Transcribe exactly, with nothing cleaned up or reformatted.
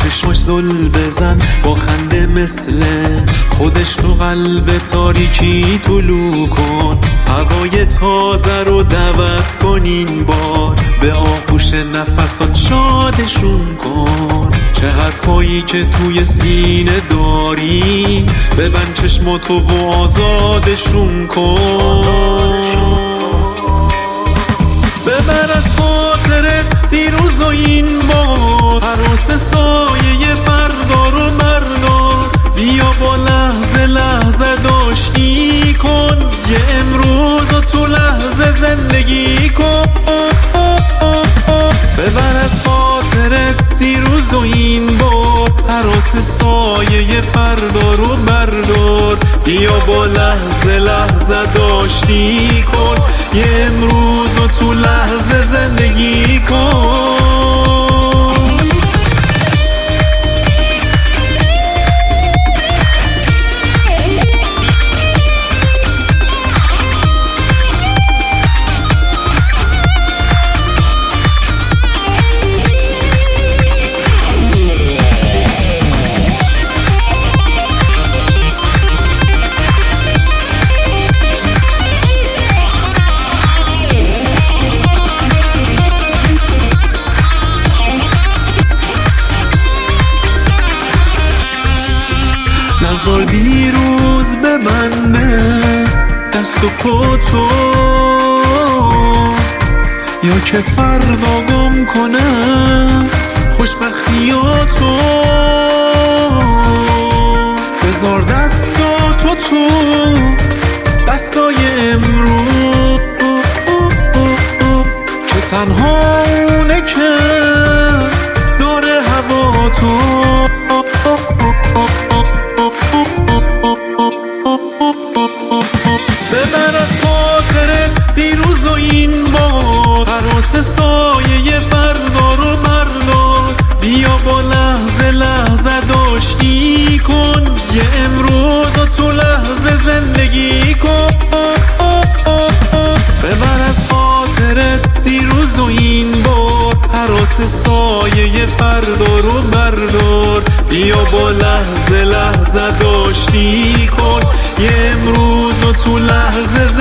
چشماش زل بزن با خنده مثل خودش تو قلب تاریکی طلوع کن. هوای تازه رو دعوت کن این بار، به آغوش نفسات شادشون کن. چه حرفایی که توی سینه داری، ببند چشماتو و آزادشون کن. ببر از خاطرت دیروز و این بار، هراس سایه فردا رو بردار. بیا با لحظه لحظه داشتی کن، یه امروز و تو لحظه زندگی کن. ببر از خاطرت دیروز و این بار، هراس سایه فردا رو بردار. بیا با لحظه لحظه داشتی کن، یه امروز و تو لحظه زندگی کن. نذار دیروز ببنده دست و پاتو، یا که فردا گم کنه خوشبختیاتو. بذار دستاتو تو دستای امروز، که تنها اونه که داره هوا تو. ببر از خاطرت دیروز و این بار، هراس سایه فردا رو بردار. بیا با لحظه لحظه داشتی کن، یه امروز و تو لحظه زندگی کن. ببر از خاطرت دیروز و این بار، هراس سایه فردا رو بردار. بیا با لحظه لحظه داشتی کن، یه امروز و تو لحظه